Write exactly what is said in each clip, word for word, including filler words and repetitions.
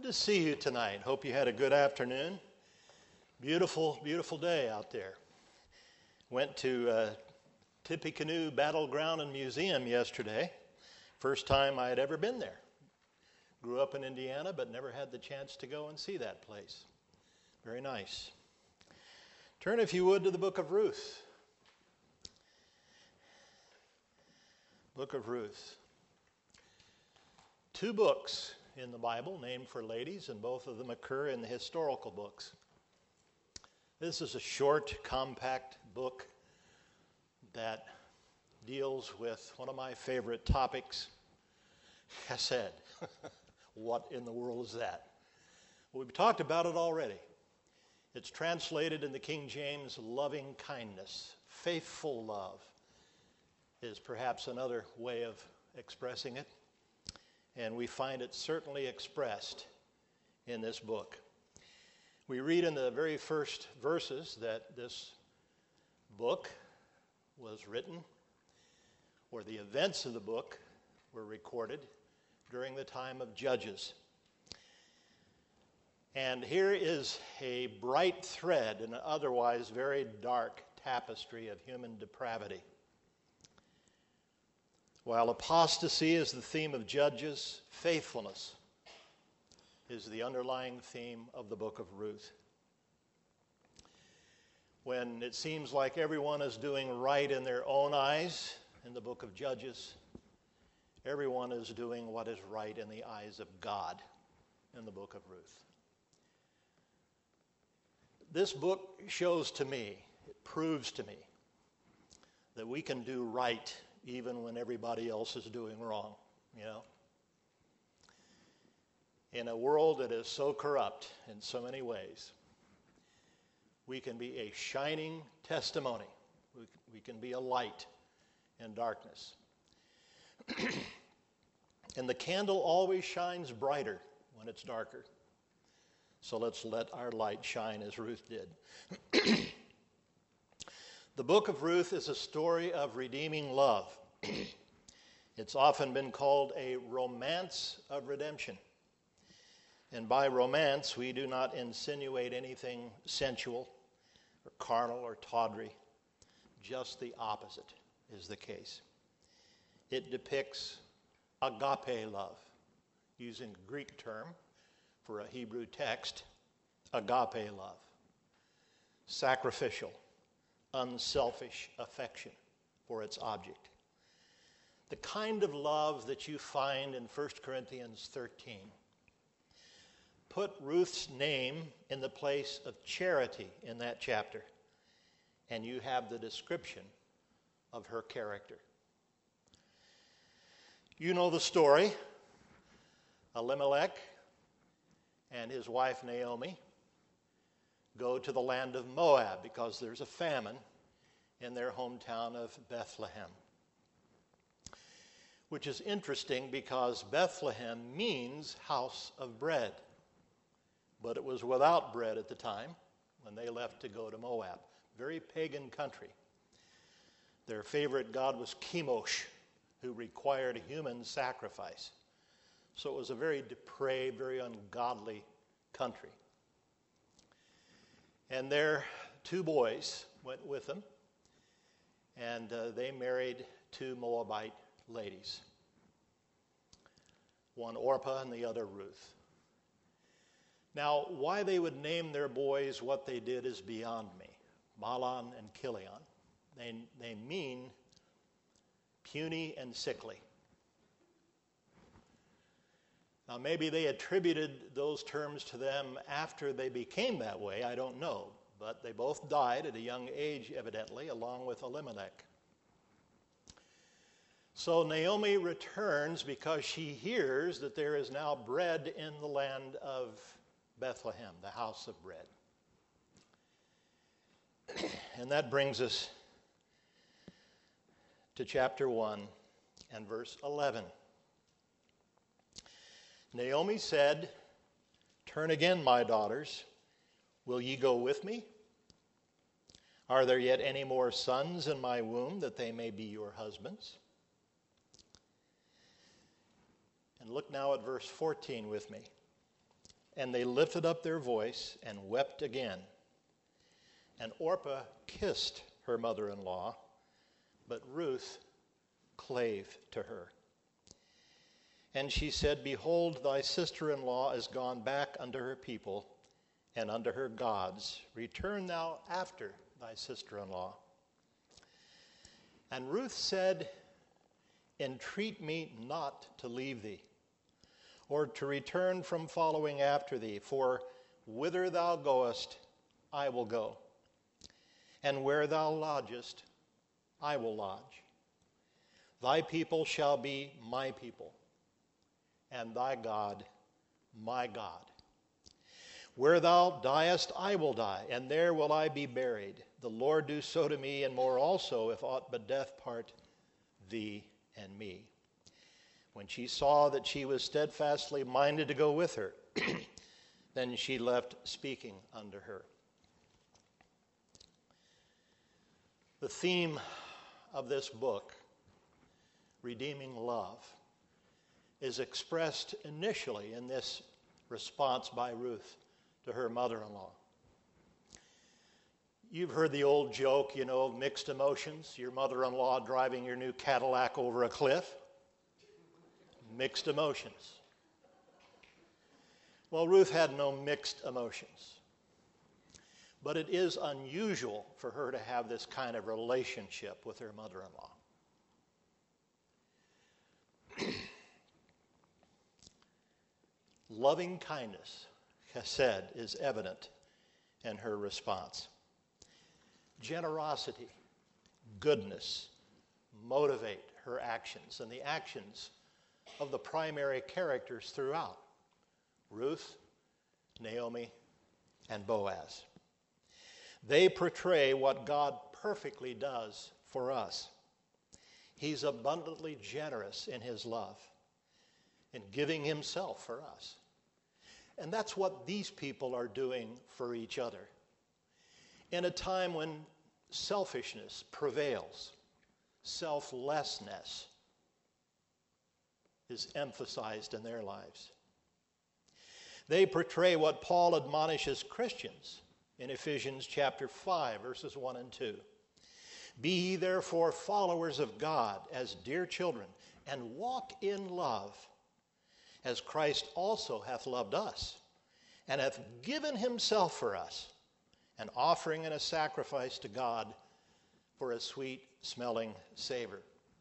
Good to see you tonight. Hope you had a good afternoon. Beautiful, beautiful day out there. Went to uh, Tippecanoe Battleground and Museum yesterday. First time I had ever been there. Grew up in Indiana, but never had the chance to go and see that place. Very nice. Turn, if you would, to the book of Ruth. Book of Ruth. Two books in the Bible named for ladies, and both of them occur in the historical books. This is a short, compact book that deals with one of my favorite topics, chesed. What in the world is that? Well, we've talked about it already. It's translated in the King James, loving kindness. Faithful love is perhaps another way of expressing it. And we find it certainly expressed in this book. We read in the very first verses that this book was written, or the events of the book were recorded during the time of Judges. And here is a bright thread in an otherwise very dark tapestry of human depravity. While apostasy is the theme of Judges, faithfulness is the underlying theme of the book of Ruth. When it seems like everyone is doing right in their own eyes in the book of Judges, everyone is doing what is right in the eyes of God in the book of Ruth. This book shows to me, it proves to me, that we can do right even when everybody else is doing wrong, you know. In a world that is so corrupt in so many ways, we can be a shining testimony. We, we can be a light in darkness. And the candle always shines brighter when it's darker. So let's let our light shine as Ruth did. The book of Ruth is a story of redeeming love. It's often been called a romance of redemption. And by romance, we do not insinuate anything sensual or carnal or tawdry. Just the opposite is the case. It depicts agape love, using a Greek term for a Hebrew text, agape love. Sacrificial, unselfish affection for its object. The kind of love that you find in First Corinthians thirteen. Put Ruth's name in the place of charity in that chapter, and you have the description of her character. You know the story. Elimelech and his wife Naomi go to the land of Moab because there's a famine in their hometown of Bethlehem. Which is interesting because Bethlehem means house of bread. But it was without bread at the time when they left to go to Moab. Very pagan country. Their favorite god was Chemosh, who required human sacrifice. So it was a very depraved, very ungodly country. And their two boys went with them, and uh, they married two Moabite ladies. One Orpah and the other Ruth. Now, why they would name their boys what they did is beyond me. Mahlon and Chilion. They, they mean puny and sickly. Now, maybe they attributed those terms to them after they became that way. I don't know. But they both died at a young age, evidently, along with Elimelech. So Naomi returns because she hears that there is now bread in the land of Bethlehem, the house of bread. And that brings us to chapter one and verse eleven. Naomi said, "Turn again, my daughters. Will ye go with me? Are there yet any more sons in my womb that they may be your husbands?" And look now at verse fourteen with me. And they lifted up their voice and wept again. And Orpah kissed her mother-in-law, but Ruth clave to her. And she said, Behold, thy sister-in-law is gone back unto her people and unto her gods. Return thou after thy sister-in-law. And Ruth said, Entreat me not to leave thee, or to return from following after thee, for whither thou goest, I will go, and where thou lodgest, I will lodge. Thy people shall be my people, and thy God my God. Where thou diest, I will die, and there will I be buried. The Lord do so to me, and more also, if aught but death part thee and me. When she saw that she was steadfastly minded to go with her, then she left speaking unto her. The theme of this book, Redeeming Love, is expressed initially in this response by Ruth to her mother-in-law. You've heard the old joke, you know, of mixed emotions. Your mother-in-law driving your new Cadillac over a cliff. Mixed emotions. Well, Ruth had no mixed emotions. But it is unusual for her to have this kind of relationship with her mother-in-law. Loving kindness, chesed, is evident in her response. Generosity, goodness, motivate her actions and the actions of the primary characters throughout: Ruth, Naomi, and Boaz. They portray what God perfectly does for us. He's abundantly generous in his love, in giving himself for us. And that's what these people are doing for each other. In a time when selfishness prevails, selflessness is emphasized in their lives. They portray what Paul admonishes Christians in Ephesians chapter five, verses one and two. Be ye therefore followers of God as dear children, and walk in love, as Christ also hath loved us, and hath given himself for us, an offering and a sacrifice to God for a sweet-smelling savor.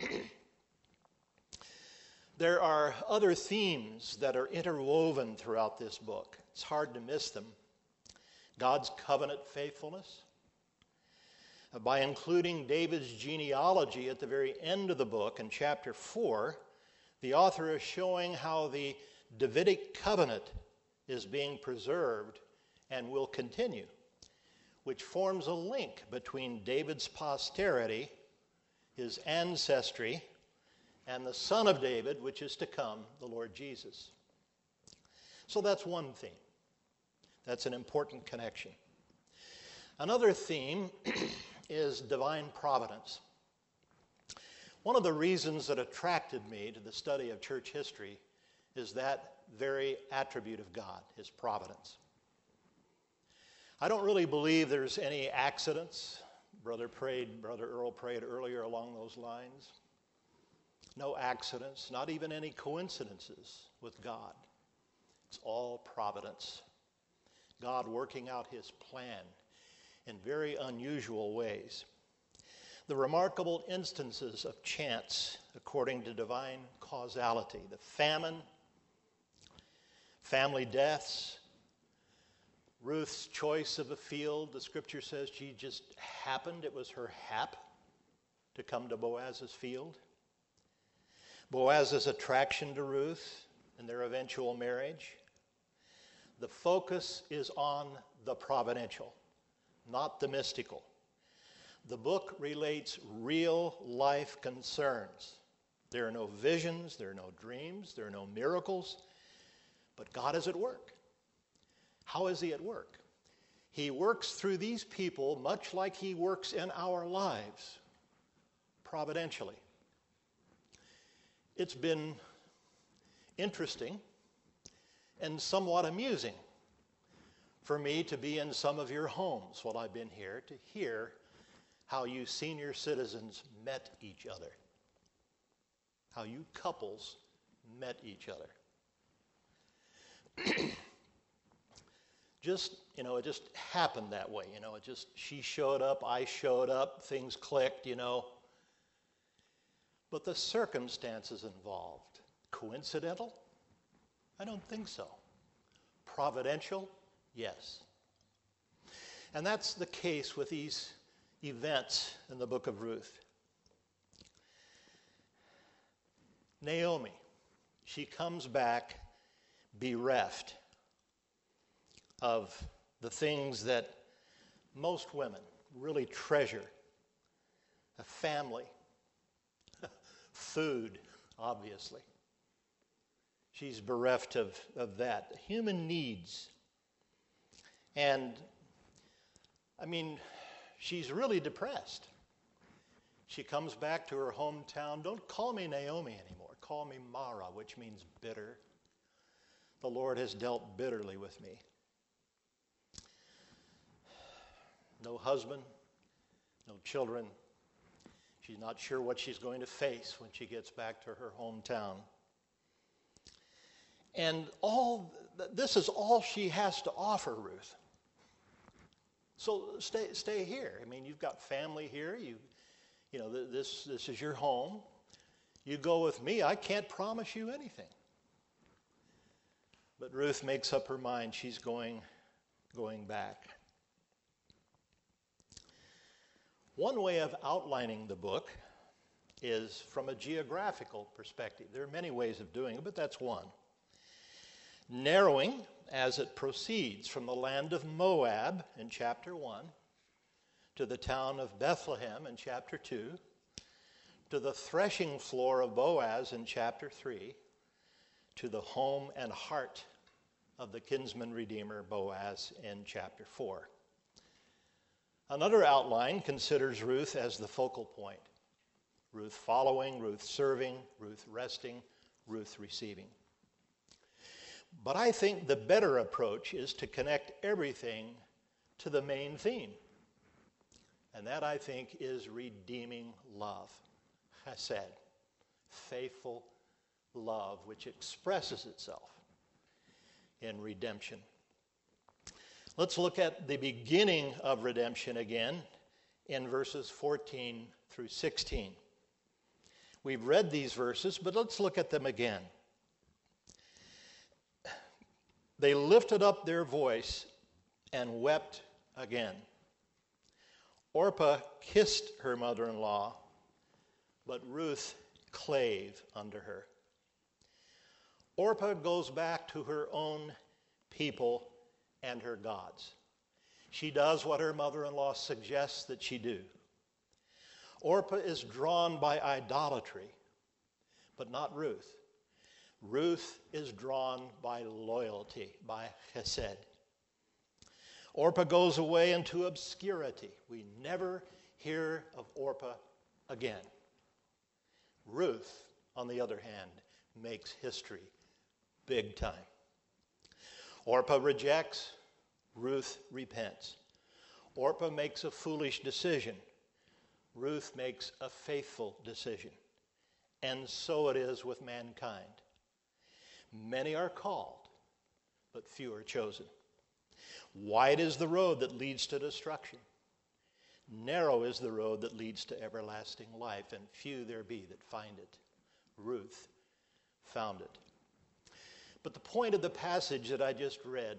There are other themes that are interwoven throughout this book. It's hard to miss them. God's covenant faithfulness. By including David's genealogy at the very end of the book in chapter four, the author is showing how the Davidic covenant is being preserved and will continue, which forms a link between David's posterity, his ancestry, and the son of David, which is to come, the Lord Jesus. So that's one theme. That's an important connection. Another theme is divine providence. One of the reasons that attracted me to the study of church history is that very attribute of God, his providence. I don't really believe there's any accidents. Brother prayed, Brother Earl prayed earlier along those lines. No accidents, not even any coincidences with God. It's all providence. God working out his plan in very unusual ways. The remarkable instances of chance according to divine causality, the famine, family deaths, Ruth's choice of a field, the scripture says she just happened, it was her hap to come to Boaz's field. Boaz's attraction to Ruth and their eventual marriage. The focus is on the providential, not the mystical. The book relates real life concerns. There are no visions, there are no dreams, there are no miracles, but God is at work. How is he at work? He works through these people much like he works in our lives, providentially. It's been interesting and somewhat amusing for me to be in some of your homes while I've been here to hear how you senior citizens met each other, how you couples met each other. Just, you know, it just happened that way, you know, it just, she showed up, I showed up, things clicked, you know. But the circumstances involved, coincidental? I don't think so. Providential? Yes. And that's the case with these events in the book of Ruth. Naomi, she comes back bereft of the things that most women really treasure: a family, food, obviously. She's bereft of, of that. Human needs. And, I mean, she's really depressed. She comes back to her hometown. Don't call me Naomi anymore. Call me Mara, which means bitter. The Lord has dealt bitterly with me. No husband, no children. She's not sure what she's going to face when she gets back to her hometown. And all this is all she has to offer, Ruth. So stay stay here. I mean, you've got family here. You you know, this this is your home. You go with me. I can't promise you anything. But Ruth makes up her mind. She's going going back. One way of outlining the book is from a geographical perspective. There are many ways of doing it, but that's one. Narrowing as it proceeds from the land of Moab in chapter one to the town of Bethlehem in chapter two to the threshing floor of Boaz in chapter three to the home and heart of the kinsman redeemer Boaz in chapter four. Another outline considers Ruth as the focal point. Ruth following, Ruth serving, Ruth resting, Ruth receiving. But I think the better approach is to connect everything to the main theme. And that, I think, is redeeming love. Chesed, faithful love, which expresses itself in redemption. Let's look at the beginning of redemption again in verses fourteen through sixteen. We've read these verses, but let's look at them again. They lifted up their voice and wept again. Orpah kissed her mother-in-law, but Ruth clave unto her. Orpah goes back to her own people and her gods. She does what her mother-in-law suggests that she do. Orpah is drawn by idolatry, but not Ruth. Ruth is drawn by loyalty, by chesed. Orpah goes away into obscurity. We never hear of Orpah again. Ruth, on the other hand, makes history big time. Orpah rejects, Ruth repents. Orpah makes a foolish decision. Ruth makes a faithful decision. And so it is with mankind. Many are called, but few are chosen. Wide is the road that leads to destruction. Narrow is the road that leads to everlasting life, and few there be that find it. Ruth found it. But the point of the passage that I just read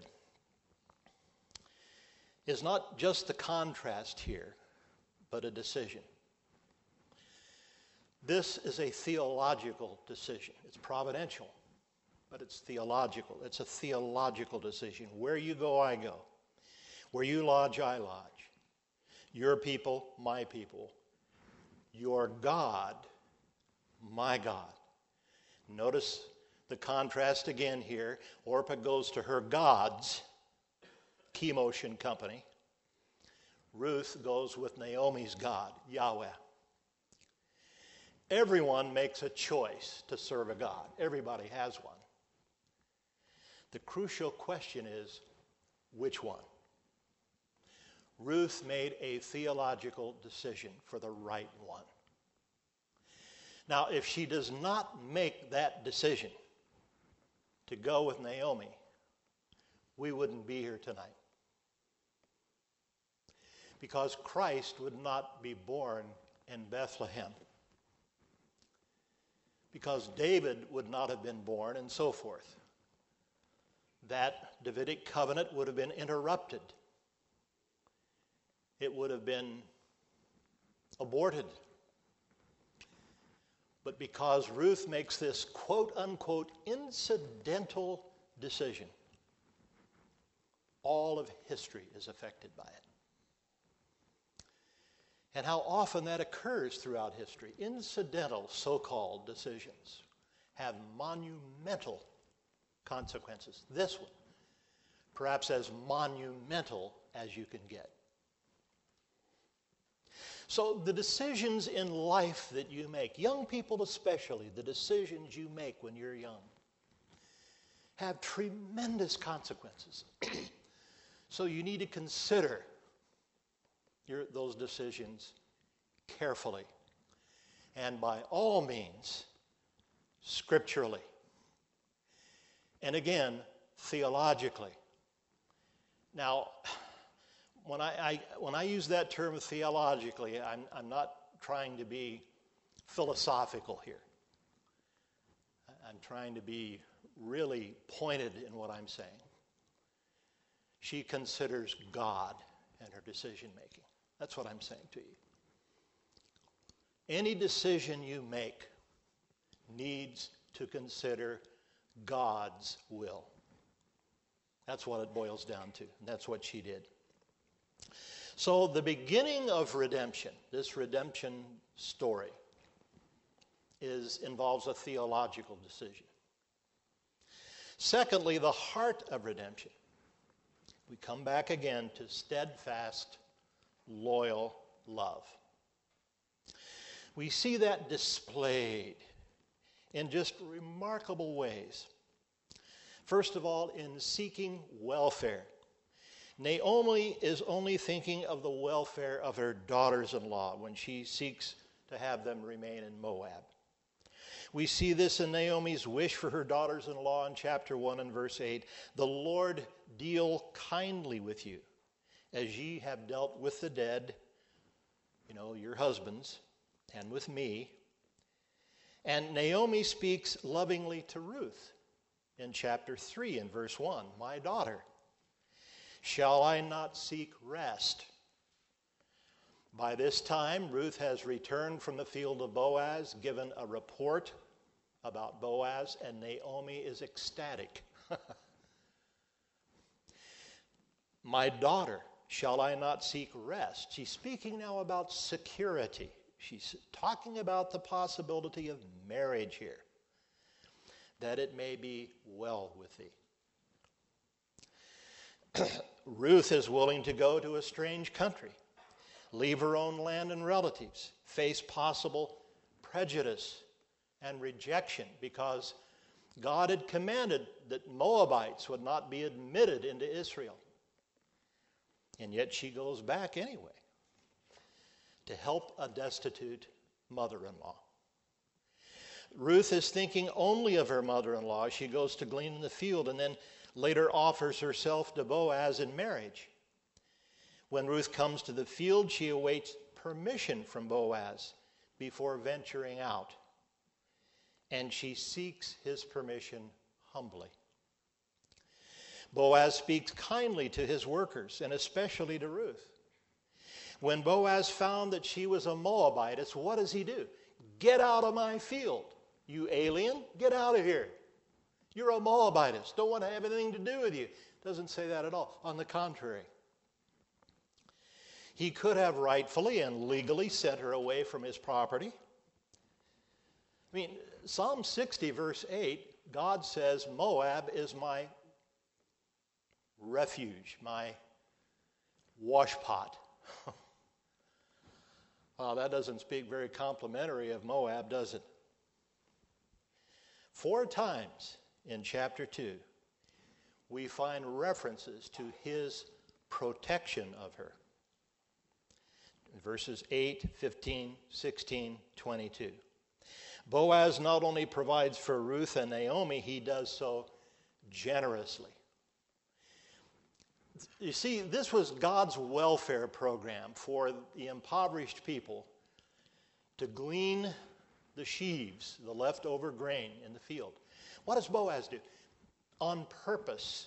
is not just the contrast here, but a decision. This is a theological decision. It's providential, but it's theological. It's a theological decision. Where you go, I go. Where you lodge, I lodge. Your people, my people. Your God, my God. Notice the contrast again here. Orpah goes to her gods, Chemotion Company. Ruth goes with Naomi's God, Yahweh. Everyone makes a choice to serve a God. Everybody has one. The crucial question is, which one? Ruth made a theological decision for the right one. Now, if she does not make that decision to go with Naomi, we wouldn't be here tonight. Because Christ would not be born in Bethlehem. Because David would not have been born, and so forth. That Davidic covenant would have been interrupted. It would have been aborted. But because Ruth makes this quote-unquote incidental decision, all of history is affected by it. And how often that occurs throughout history. Incidental so-called decisions have monumental consequences. This one, perhaps as monumental as you can get. So the decisions in life that you make, young people especially, the decisions you make when you're young, have tremendous consequences. So you need to consider your, those decisions carefully. And by all means, scripturally. And again, theologically. Now, when I, I when I use that term theologically, I'm, I'm not trying to be philosophical here. I'm trying to be really pointed in what I'm saying. She considers God in her decision making. That's what I'm saying to you. Any decision you make needs to consider God's will. That's what it boils down to, and that's what she did. So the beginning of redemption, this redemption story, is involves a theological decision. Secondly, the heart of redemption. We come back again to steadfast, loyal love. We see that displayed in just remarkable ways. First of all, in seeking welfare. Naomi is only thinking of the welfare of her daughters-in-law when she seeks to have them remain in Moab. We see this in Naomi's wish for her daughters-in-law in chapter one and verse eight. The Lord deal kindly with you, as ye have dealt with the dead, you know, your husbands, and with me. And Naomi speaks lovingly to Ruth in chapter three and verse one. My daughter, shall I not seek rest? By this time, Ruth has returned from the field of Boaz, given a report about Boaz, and Naomi is ecstatic. My daughter, shall I not seek rest? She's speaking now about security. She's talking about the possibility of marriage here, that it may be well with thee. Ruth is willing to go to a strange country, leave her own land and relatives, face possible prejudice and rejection because God had commanded that Moabites would not be admitted into Israel. And yet she goes back anyway to help a destitute mother-in-law. Ruth is thinking only of her mother-in-law. She goes to glean in the field and then later offers herself to Boaz in marriage. When Ruth comes to the field, she awaits permission from Boaz before venturing out. And she seeks his permission humbly. Boaz speaks kindly to his workers, and especially to Ruth. When Boaz found that she was a Moabitess, what does he do? Get out of my field, you alien. Get out of here. You're a Moabitess. Don't want to have anything to do with you. Doesn't say that at all. On the contrary. He could have rightfully and legally sent her away from his property. I mean, Psalm sixty, verse eight, God says, Moab is my refuge, my washpot. Well, that doesn't speak very complimentary of Moab, does it? Four times in chapter two, we find references to his protection of her. Verses eight, fifteen, sixteen, twenty-two. Boaz not only provides for Ruth and Naomi, he does so generously. You see, this was God's welfare program for the impoverished people to glean the sheaves, the leftover grain in the field. What does Boaz do? On purpose,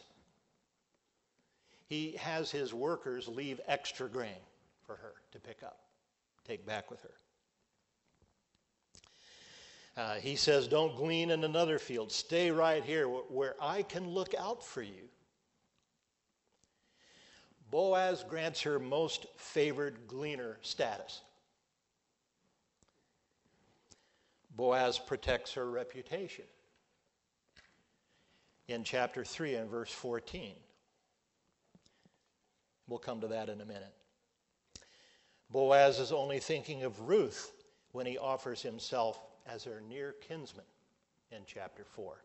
he has his workers leave extra grain for her to pick up, take back with her. Uh, he says, don't glean in another field. Stay right here where I can look out for you. Boaz grants her most favored gleaner status. Boaz protects her reputation. In chapter three and verse fourteen. We'll come to that in a minute. Boaz is only thinking of Ruth when he offers himself as her near kinsman in chapter four.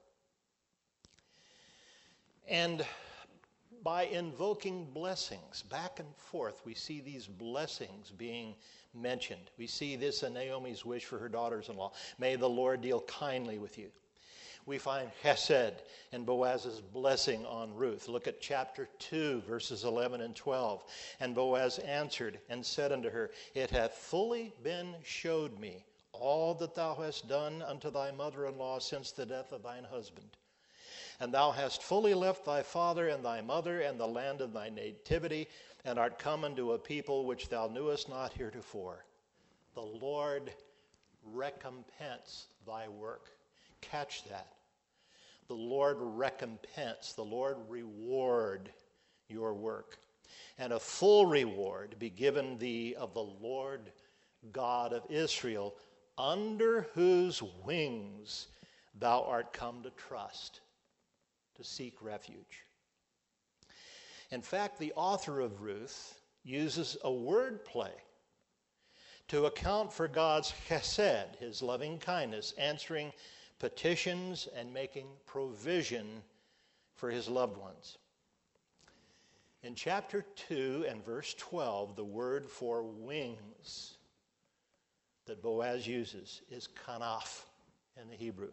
And by invoking blessings back and forth, we see these blessings being mentioned. We see this in Naomi's wish for her daughters-in-law. May the Lord deal kindly with you. We find Chesed and Boaz's blessing on Ruth. Look at chapter two, verses eleven and twelve. And Boaz answered and said unto her, it hath fully been showed me all that thou hast done unto thy mother-in-law since the death of thine husband. And thou hast fully left thy father and thy mother and the land of thy nativity, and art come unto a people which thou knewest not heretofore. The Lord recompense thy work. Catch that. The Lord recompense, the Lord reward your work. And a full reward be given thee of the Lord God of Israel, under whose wings thou art come to trust, to seek refuge. In fact, the author of Ruth uses a word play to account for God's chesed, his loving kindness, answering petitions and making provision for his loved ones. In chapter two and verse twelve, the word for wings that Boaz uses is kanaf in the Hebrew.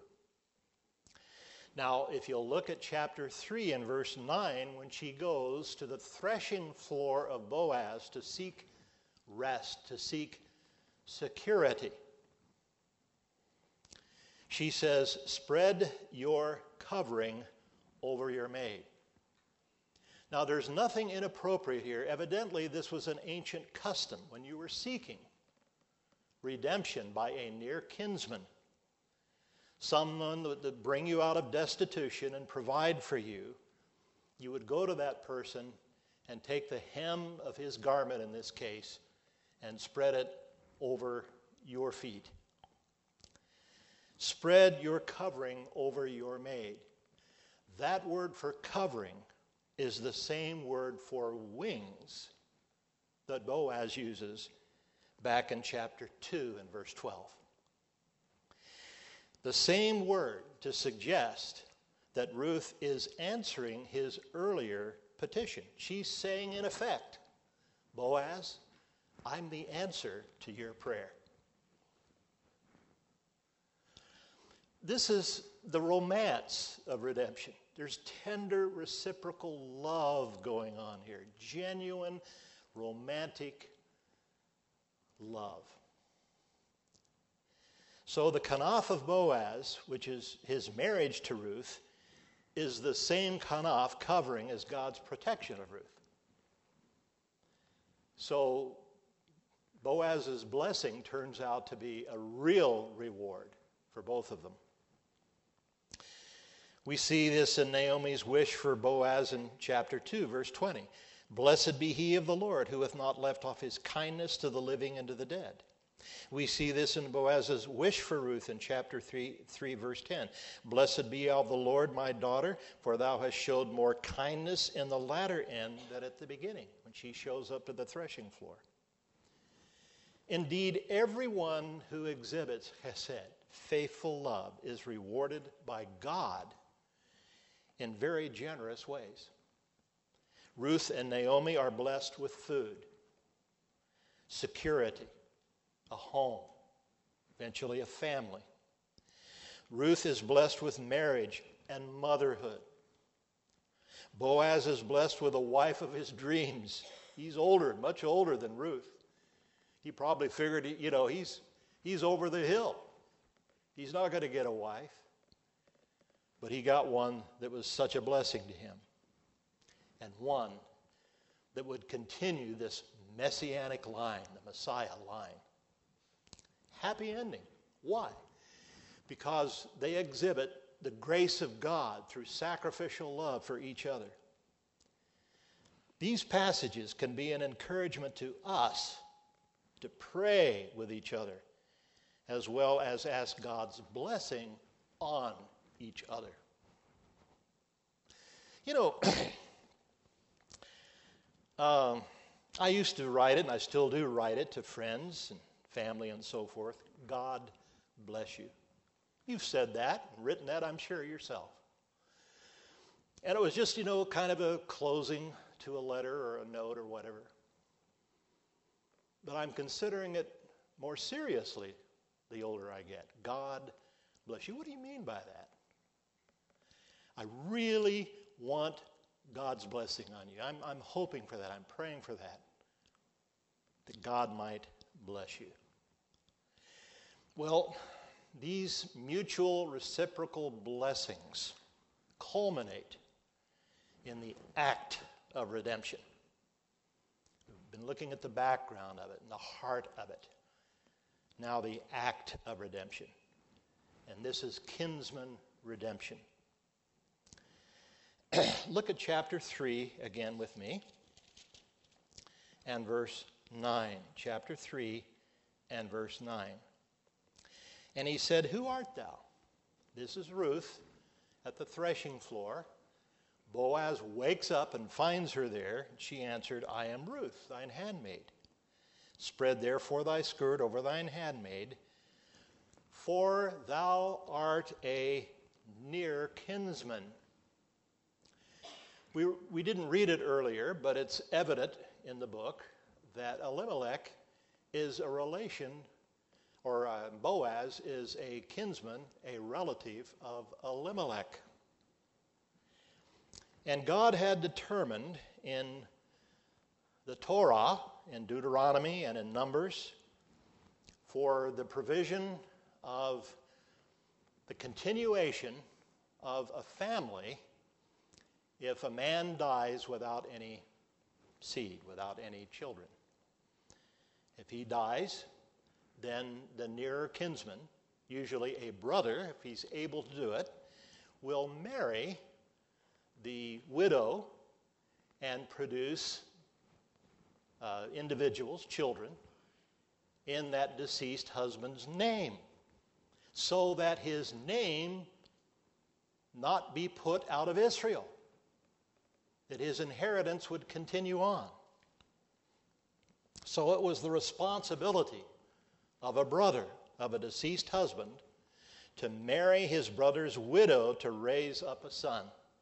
Now, if you'll look at chapter three and verse nine, when she goes to the threshing floor of Boaz to seek rest, to seek security, she says, spread your covering over your maid. Now, there's nothing inappropriate here. Evidently, this was an ancient custom. When you were seeking redemption by a near kinsman, someone that would bring you out of destitution and provide for you, you would go to that person and take the hem of his garment, in this case, and spread it over your feet. Spread your covering over your maid. That word for covering is the same word for wings that Boaz uses back in chapter two and verse twelve. The same word to suggest that Ruth is answering his earlier petition. She's saying, in effect, Boaz, I'm the answer to your prayer. This is the romance of redemption. There's tender reciprocal love going on here. Genuine, romantic love. So the kanaf of Boaz, which is his marriage to Ruth, is the same kanaf covering as God's protection of Ruth. So Boaz's blessing turns out to be a real reward for both of them. We see this in Naomi's wish for Boaz in chapter two, verse twenty. Blessed be he of the Lord, who hath not left off his kindness to the living and to the dead. We see this in Boaz's wish for Ruth in chapter three, three, verse ten. Blessed be of the Lord, my daughter, for thou hast showed more kindness in the latter end than at the beginning, when she shows up to the threshing floor. Indeed, everyone who exhibits chesed, faithful love, is rewarded by God in very generous ways. Ruth and Naomi are blessed with food, security, a home, eventually a family. Ruth is blessed with marriage and motherhood. Boaz is blessed with a wife of his dreams. He's older, much older than Ruth. He probably figured, you know, he's, he's over the hill. He's not going to get a wife. But he got one that was such a blessing to him. And one that would continue this messianic line, the Messiah line. Happy ending. Why? Because they exhibit the grace of God through sacrificial love for each other. These passages can be an encouragement to us to pray with each other, as well as ask God's blessing on each other. You know, um, I used to write it, and I still do write it to friends and family and so forth. God bless you. You've said that, written that, I'm sure, yourself. And it was just, you know, kind of a closing to a letter or a note or whatever. But I'm considering it more seriously the older I get. God bless you. What do you mean by that? I really want God's blessing on you. I'm, I'm hoping for that. I'm praying for that. That God might bless you. Well, these mutual reciprocal blessings culminate in the act of redemption. We've been looking at the background of it and the heart of it. Now the act of redemption. And this is kinsman redemption. Look at chapter three again with me and verse nine. Chapter three and verse nine. And he said, "Who art thou?" This is Ruth at the threshing floor. Boaz wakes up and finds her there. She answered, "I am Ruth, thine handmaid. Spread therefore thy skirt over thine handmaid, for thou art a near kinsman." We, we didn't read it earlier, but it's evident in the book that Elimelech is a relation, or uh, Boaz is a kinsman, a relative of Elimelech. And God had determined in the Torah, in Deuteronomy and in Numbers, for the provision of the continuation of a family if a man dies without any seed, without any children. If he dies, then the nearer kinsman, usually a brother, if he's able to do it, will marry the widow and produce uh, individuals, children, in that deceased husband's name, so that his name not be put out of Israel, that his inheritance would continue on. So it was the responsibility of a brother, of a deceased husband, to marry his brother's widow to raise up a son.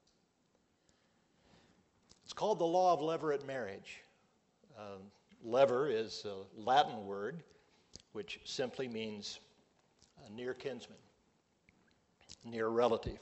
It's called the law of levirate marriage. Uh, lever is a Latin word which simply means a near kinsman, near relative.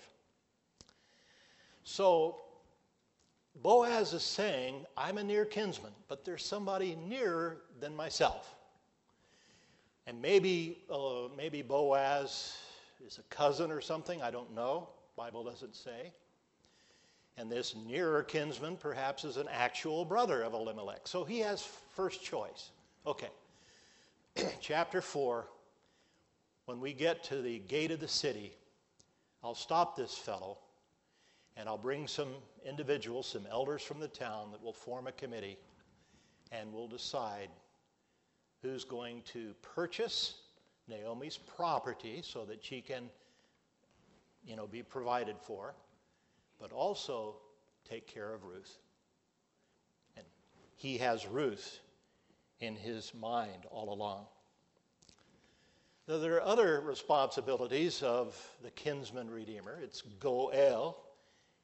So Boaz is saying, I'm a near kinsman, but there's somebody nearer than myself. And maybe, uh, maybe Boaz is a cousin or something, I don't know. Bible doesn't say. And this nearer kinsman perhaps is an actual brother of Elimelech. So he has first choice. Okay. Chapter four, when we get to the gate of the city, I'll stop this fellow and I'll bring some individuals, some elders from the town that will form a committee, and we'll decide who's going to purchase Naomi's property so that she can, you know, be provided for, but also take care of Ruth. And he has Ruth in his mind all along. Now, there are other responsibilities of the kinsman redeemer. It's Goel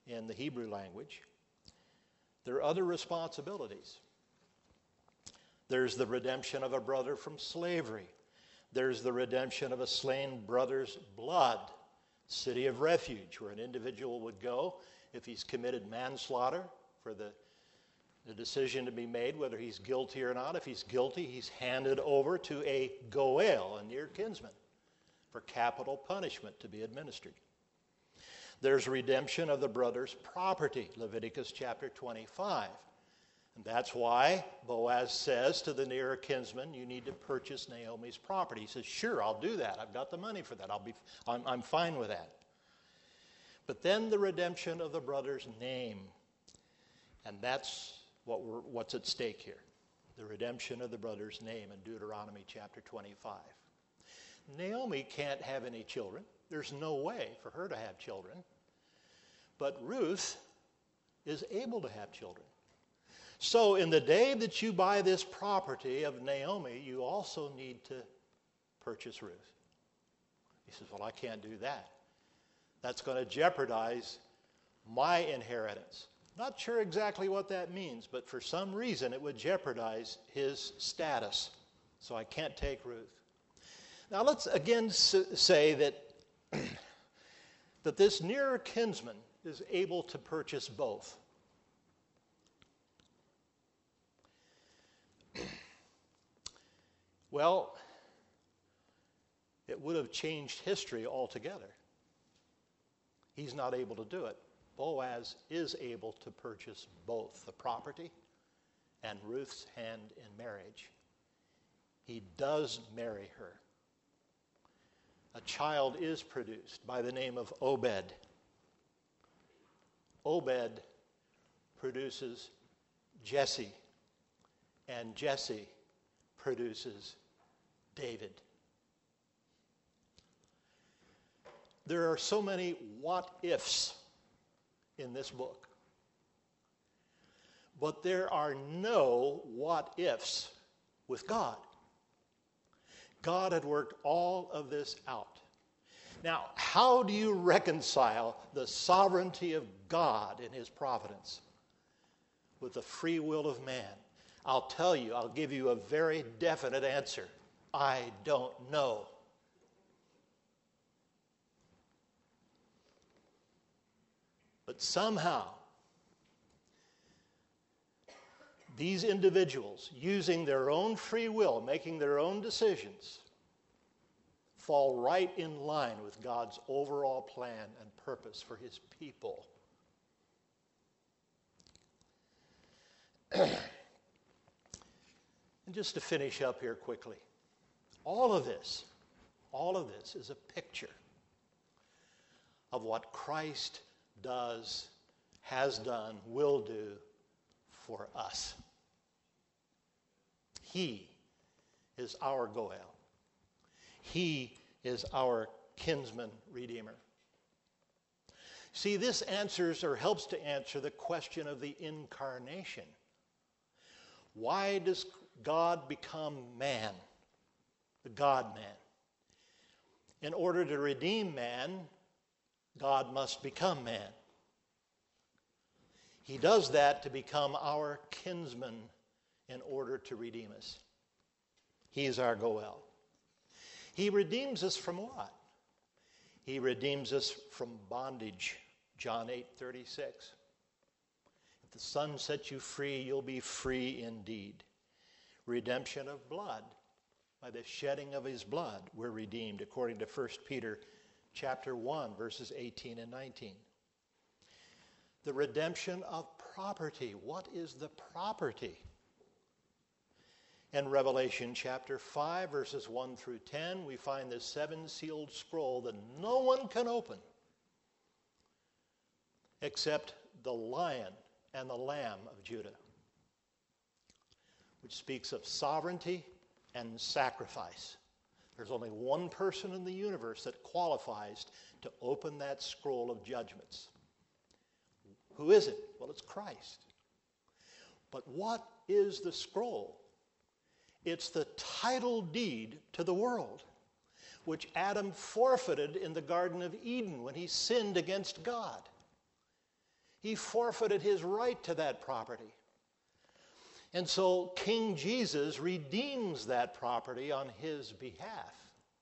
in the Hebrew language. There are other responsibilities. There's the redemption of a brother from slavery. There's the redemption of a slain brother's blood, city of refuge, where an individual would go if he's committed manslaughter for the, the decision to be made whether he's guilty or not. If he's guilty, he's handed over to a goel, a near kinsman, for capital punishment to be administered. There's redemption of the brother's property, Leviticus chapter twenty-five. And that's why Boaz says to the nearer kinsman, you need to purchase Naomi's property. He says, sure, I'll do that. I've got the money for that. I'll be, I'm, I'm fine with that. But then the redemption of the brother's name. And that's what we're, what's at stake here. The redemption of the brother's name in Deuteronomy chapter twenty-five. Naomi can't have any children. There's no way for her to have children. But Ruth is able to have children. So in the day that you buy this property of Naomi, you also need to purchase Ruth. He says, well, I can't do that. That's going to jeopardize my inheritance. Not sure exactly what that means, but for some reason it would jeopardize his status. So I can't take Ruth. Now let's again say that, that this nearer kinsman is able to purchase both. Well, it would have changed history altogether. He's not able to do it. Boaz is able to purchase both the property and Ruth's hand in marriage. He does marry her. A child is produced by the name of Obed. Obed produces Jesse, and Jesse produces David. There are so many what-ifs in this book, but there are no what-ifs with God. God had worked all of this out. Now, how do you reconcile the sovereignty of God in his providence with the free will of man? I'll tell you, I'll give you a very definite answer. I don't know. But somehow, these individuals, using their own free will, making their own decisions, fall right in line with God's overall plan and purpose for his people. And just to finish up here quickly, all of this, all of this is a picture of what Christ does, has done, will do for us. He is our Goel. He is our kinsman redeemer. See, this answers or helps to answer the question of the incarnation. Why does God become man, the God-man? In order to redeem man, God must become man. He does that to become our kinsman in order to redeem us. He is our Goel. He redeems us from what? He redeems us from bondage. John eight thirty-six. If the Son sets you free, you'll be free indeed. Redemption of blood. By the shedding of his blood, we're redeemed, according to First Peter chapter one, verses eighteen and nineteen. The redemption of property. What is the property? In Revelation chapter five, verses one through ten, we find this seven-sealed scroll that no one can open except the Lion and the Lamb of Judah, which speaks of sovereignty and sacrifice. There's only one person in the universe that qualifies to open that scroll of judgments. Who is it? Well, it's Christ. But what is the scroll? It's the title deed to the world, which Adam forfeited in the Garden of Eden when he sinned against God. He forfeited his right to that property. And so King Jesus redeems that property on his behalf.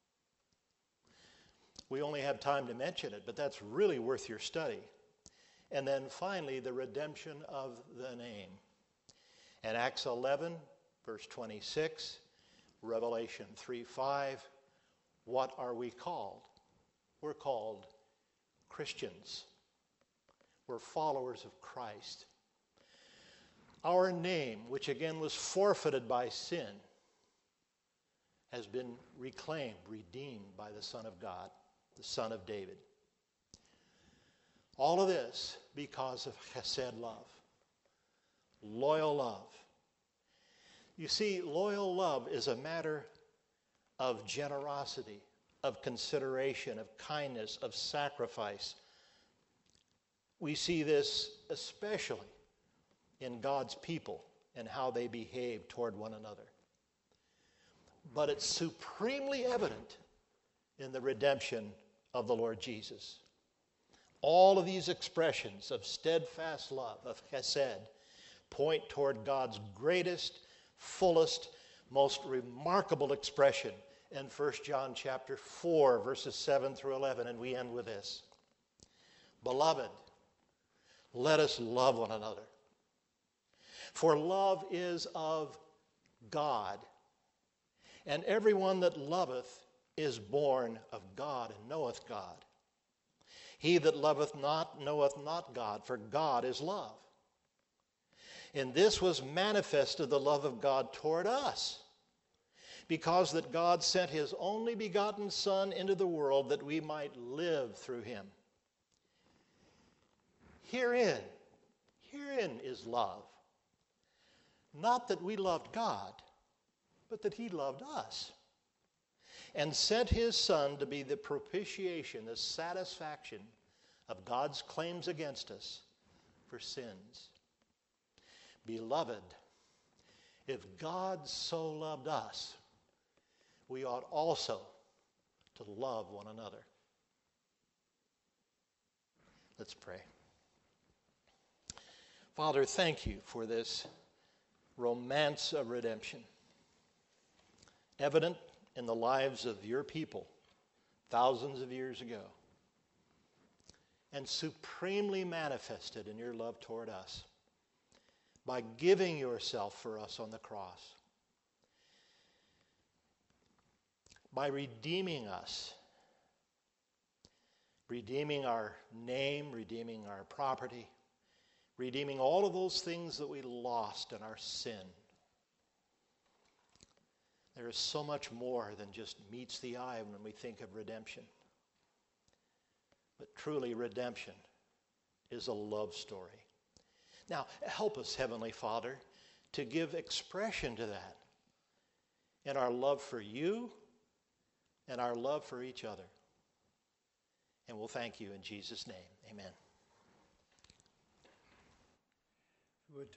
We only have time to mention it, but that's really worth your study. And then finally, the redemption of the name. In Acts eleven, verse twenty-six, Revelation three five, what are we called? We're called Christians. We're followers of Christ. Our name, which again was forfeited by sin, has been reclaimed, redeemed by the Son of God, the Son of David. All of this because of chesed love, loyal love. You see, loyal love is a matter of generosity, of consideration, of kindness, of sacrifice. We see this especially in God's people and how they behave toward one another. But it's supremely evident in the redemption of the Lord Jesus. All of these expressions of steadfast love, of chesed, point toward God's greatest, fullest, most remarkable expression in First John chapter four, verses seven through eleven, and we end with this. Beloved, let us love one another. For love is of God, and everyone that loveth is born of God and knoweth God. He that loveth not knoweth not God, for God is love. In this was manifested the love of God toward us, because that God sent his only begotten Son into the world that we might live through him. Herein, herein is love. Not that we loved God, but that he loved us, and sent his Son to be the propitiation, the satisfaction of God's claims against us for sins. Beloved, if God so loved us, we ought also to love one another. Let's pray. Father, thank you for this romance of redemption, evident in the lives of your people thousands of years ago, and supremely manifested in your love toward us by giving yourself for us on the cross, by redeeming us, redeeming our name, redeeming our property, redeeming all of those things that we lost in our sin. There is so much more than just meets the eye when we think of redemption. But truly, redemption is a love story. Now, help us, Heavenly Father, to give expression to that in our love for you and our love for each other. And we'll thank you in Jesus' name. Amen.